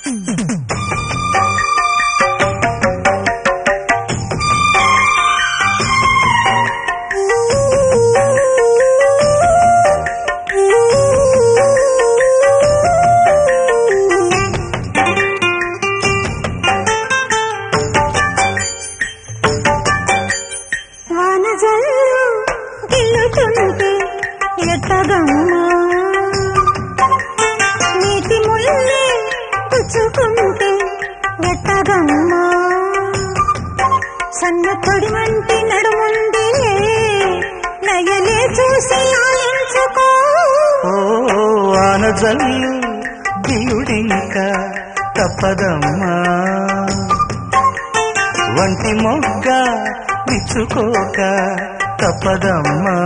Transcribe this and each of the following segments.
నీటి ముల్లే గుచ్చుకుంటే ఎట్టగమ్మా సన్న తొడిమంటి నడుముందే నయలే చూసి ఆలించుకో ఆనజల్లు దియుడింక తప్పదమ్మా వంటి మొగ్గ విచ్చుకోక తప్పదమ్మా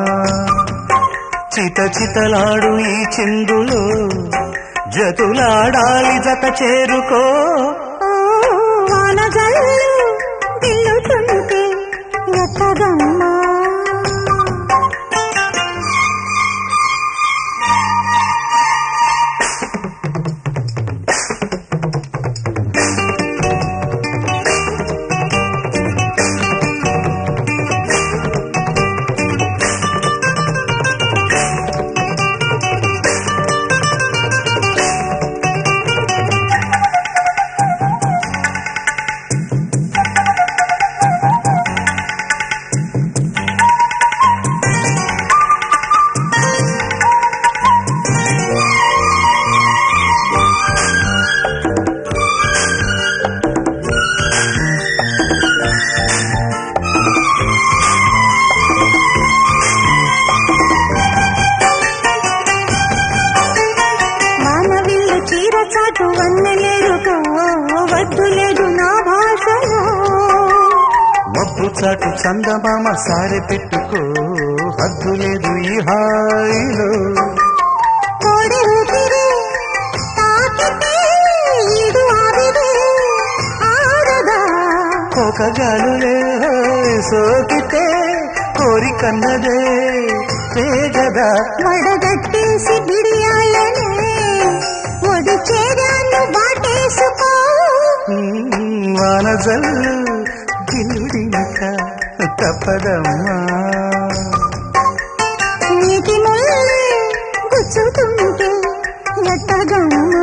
చిత చితలాడు ఈ చిందులో జతులాడాలి జత చేరుకో వానజల్లు దిల్లుతుంటే ఎట్టగమ్మా చాటు వన్నెలేరుకో వద్దు లేదు నా భాషలో మబ్బు చాటు చందమామ సారె పెట్టుకో హద్దు లేదు ఈ హాయిలో కోడి ఊపిరి తాకితే ఈడు ఆవిరే ఆడదా కోకగాలులే సోకితే కోరికన్నదే పేగదా వడగట్టేసి బిడియాలనే ఒడి చేరాను బాటేసుకో వానజల్లు దిల్లుడింక తప్పదమ్మా నీటి ముల్లే గుచ్చుకుంటే ఎట్టగమ్మా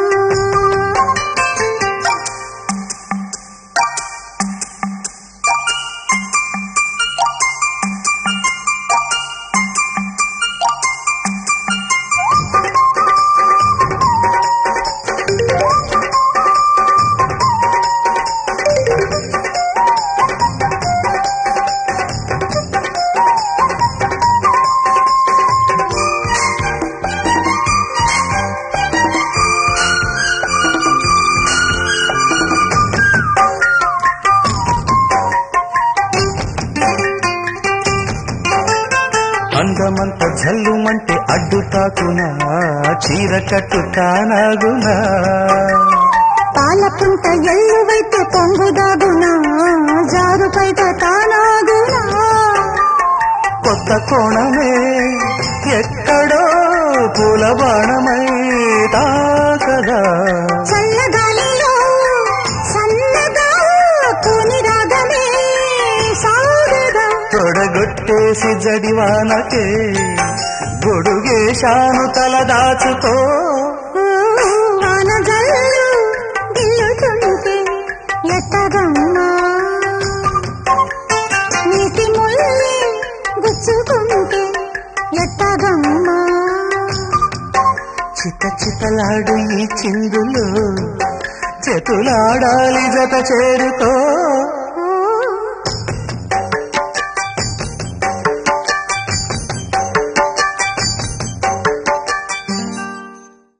అందమంత జల్లుమంటే అడ్డు తాకునా చీర కట్టు తానాగునా పాలపుంట ఎల్లువైతే పొంగుదాగునా జారు పైట తానాగునా కొత్త కోణమే ఎక్కడో పూల బాణమై తాకదా చల్లగాలిలో సన్నగా పూని రాగమే సాగదా తొడగొట్టేసి జడివానకే గొడుగేశాను తల దాచుకో వానజల్లు దిల్లుతుంటే ఎట్టగమ్మా నీటి ముల్లే గుచ్చుకుంటే ఎట్టగమ్మా చిత చితలాడు ఈ చిందులో జతులాడాలి జత చేరుకో